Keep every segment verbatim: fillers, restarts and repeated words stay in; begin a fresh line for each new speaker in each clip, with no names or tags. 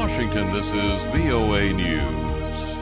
Washington, this is V O A News.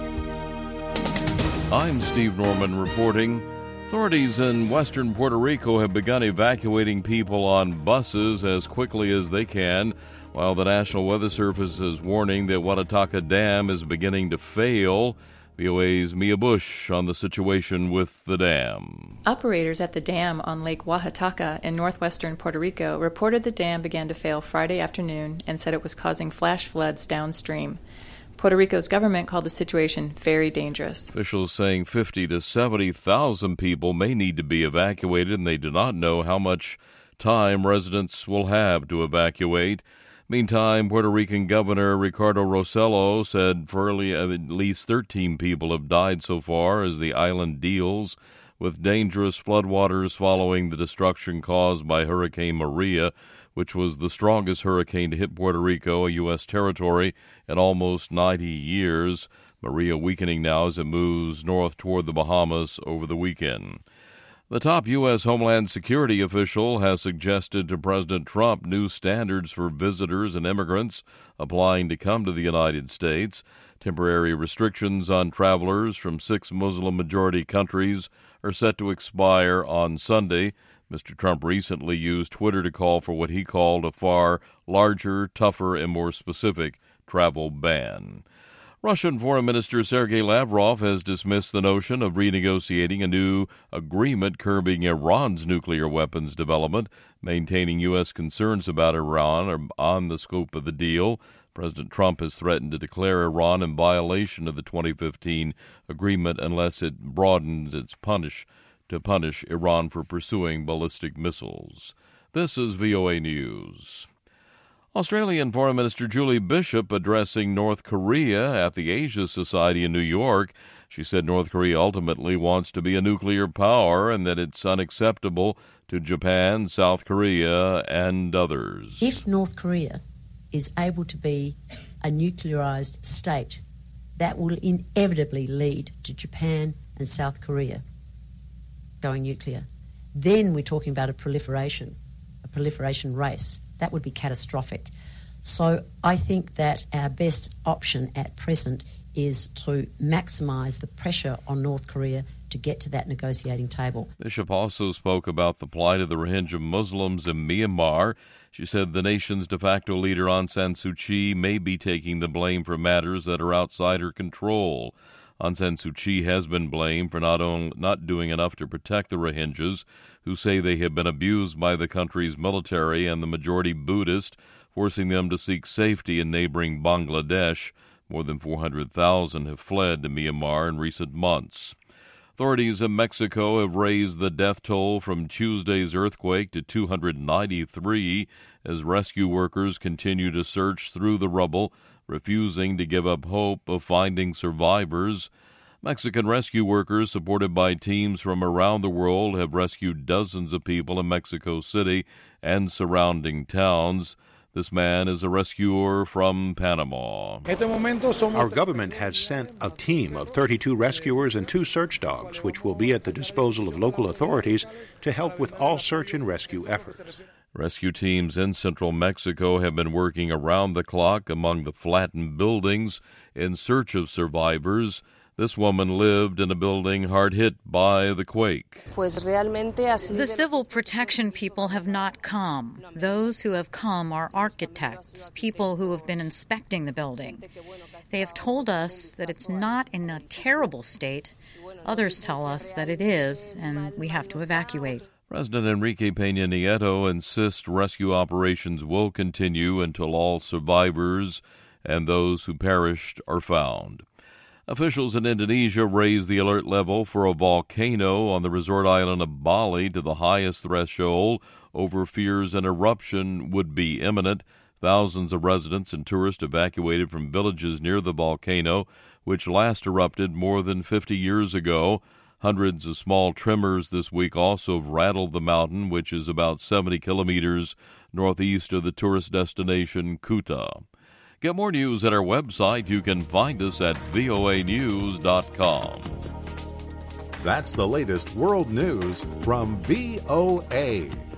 I'm Steve Norman reporting. Authorities in western Puerto Rico have begun evacuating people on buses as quickly as they can, while the National Weather Service is warning that Huatataca Dam is beginning to fail. V O A's Mia Bush on the situation with the dam.
Operators at the dam on Lake Huatataca in northwestern Puerto Rico reported the dam began to fail Friday afternoon and said it was causing flash floods downstream. Puerto Rico's government called the situation very dangerous.
Officials saying fifty to seventy thousand people may need to be evacuated, and they do not know how much time residents will have to evacuate. Meantime, Puerto Rican Governor Ricardo Rossello said for early, at least thirteen people have died so far as the island deals with dangerous floodwaters following the destruction caused by Hurricane Maria, which was the strongest hurricane to hit Puerto Rico, a U S territory, in almost ninety years. Maria weakening now as it moves north toward the Bahamas over the weekend. The top U S. Homeland Security official has suggested to President Trump new standards for visitors and immigrants applying to come to the United States. Temporary restrictions on travelers from six Muslim-majority countries are set to expire on Sunday. Mister Trump recently used Twitter to call for what he called a far larger, tougher, and more specific travel ban. Russian Foreign Minister Sergei Lavrov has dismissed the notion of renegotiating a new agreement curbing Iran's nuclear weapons development, maintaining U S concerns about Iran on the scope of the deal. President Trump has threatened to declare Iran in violation of the twenty fifteen agreement unless it broadens its punish to punish Iran for pursuing ballistic missiles. This is V O A News. Australian Foreign Minister Julie Bishop addressing North Korea at the Asia Society in New York. She said North Korea ultimately wants to be a nuclear power and that it's unacceptable to Japan, South Korea, and others.
If North Korea is able to be a nuclearized state, that will inevitably lead to Japan and South Korea going nuclear. Then we're talking about a proliferation, a proliferation race. That would be catastrophic. So I think that our best option at present is to maximize the pressure on North Korea to get to that negotiating table.
Bishop also spoke about the plight of the Rohingya Muslims in Myanmar. She said the nation's de facto leader Aung San Suu Kyi may be taking the blame for matters that are outside her control. Aung San Suu Kyi has been blamed for not only not doing enough to protect the Rohingyas, who say they have been abused by the country's military and the majority Buddhist, forcing them to seek safety in neighboring Bangladesh. More than four hundred thousand have fled to Myanmar in recent months. Authorities in Mexico have raised the death toll from Tuesday's earthquake to two hundred ninety-three as rescue workers continue to search through the rubble, refusing to give up hope of finding survivors. Mexican rescue workers, supported by teams from around the world, have rescued dozens of people in Mexico City and surrounding towns. This man is a rescuer from Panama.
Our government has sent a team of thirty-two rescuers and two search dogs, which will be at the disposal of local authorities to help with all search and rescue efforts.
Rescue teams in central Mexico have been working around the clock among the flattened buildings in search of survivors. This woman lived in a building hard hit by the quake.
The civil protection people have not come. Those who have come are architects, people who have been inspecting the building. They have told us that it's not in a terrible state. Others tell us that it is, and we have to evacuate.
President Enrique Peña Nieto insists rescue operations will continue until all survivors and those who perished are found. Officials in Indonesia raised the alert level for a volcano on the resort island of Bali to the highest threshold over fears an eruption would be imminent. Thousands of residents and tourists evacuated from villages near the volcano, which last erupted more than fifty years ago. Hundreds of small tremors this week also rattled the mountain, which is about seventy kilometers northeast of the tourist destination Kuta. Get more news at our website. You can find us at V O A news dot com.
That's the latest world news from V O A.